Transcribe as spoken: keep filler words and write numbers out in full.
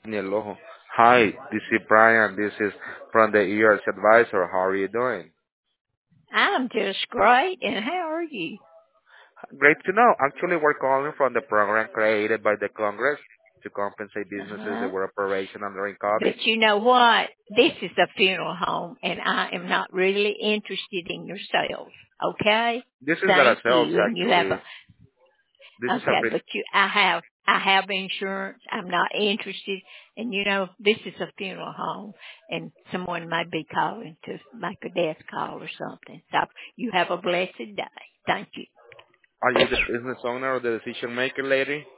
Hello. Hi, this is Brian. This is from the E R S Advisor. How are you doing? I'm just great, and how are you? Great to know. Actually, we're calling from the program created by the Congress to compensate businesses that Uh-huh. were operational during COVID. But you know what? This is a funeral home, and I am not really interested in your sales. Okay? This is not a Thank sales, you. And you have actually. a This is a okay, pre- but you, I have, I have insurance. I'm not interested. And you know, this is a funeral home, and someone might be calling to make a death call or something. So you have a blessed day. Thank you. Are you the business owner or the decision maker, lady?